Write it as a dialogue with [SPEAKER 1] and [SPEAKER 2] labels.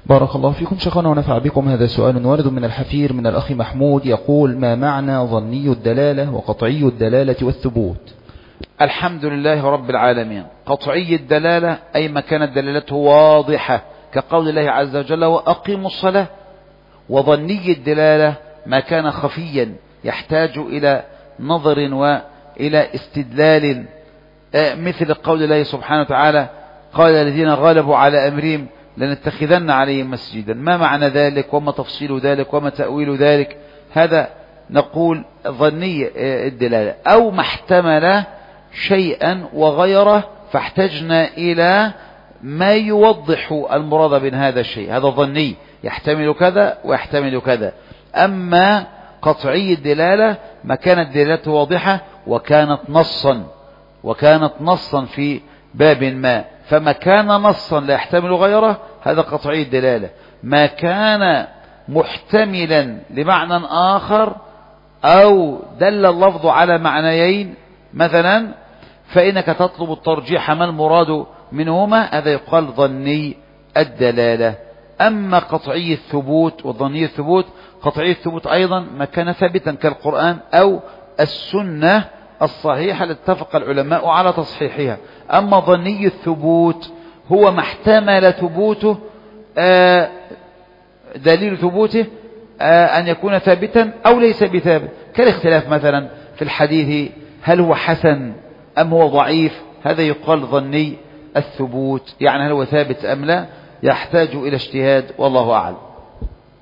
[SPEAKER 1] بارك الله فيكم شيخنا ونفع بكم. هذا سؤال وارد من الحفير من الأخ محمود، يقول: ما معنى ظني الدلالة وقطعي الدلالة والثبوت؟
[SPEAKER 2] الحمد لله رب العالمين. قطعي الدلالة أي ما كانت دلالته واضحة كقول الله عز وجل: وأقيموا الصلاة. وظني الدلالة ما كان خفيا يحتاج إلى نظر وإلى استدلال، مثل قول الله سبحانه وتعالى: قال الذين غلبوا على أمرهم لنتخذن عليهم مسجدا. ما معنى ذلك وما تفصيل ذلك وما تأويل ذلك؟ هذا نقول ظني الدلالة، أو ما احتمل شيئا وغيره فاحتجنا إلى ما يوضح المراد من هذا الشيء، هذا ظني يحتمل كذا ويحتمل كذا. أما قطعي الدلالة ما كانت دلالته واضحة وكانت نصا في باب ما، فما كان نصا لا يحتمل غيره هذا قطعي الدلالة. ما كان محتملا لمعنى آخر أو دل اللفظ على معنيين مثلا، فإنك تطلب الترجيح ما المراد منهما، هذا يقال ظني الدلالة. أما قطعي الثبوت وظني الثبوت، قطعي الثبوت أيضا ما كان ثابتا كالقرآن أو السنة الصحيحة التي اتفق العلماء على تصحيحها. أما ظني الثبوت هو ما احتمل ثبوته دليل ثبوته أن يكون ثابتا أو ليس بثابت، كالاختلاف مثلا في الحديث هل هو حسن أم هو ضعيف، هذا يقال ظني الثبوت، يعني هل هو ثابت أم لا، يحتاج إلى اجتهاد والله أعلم.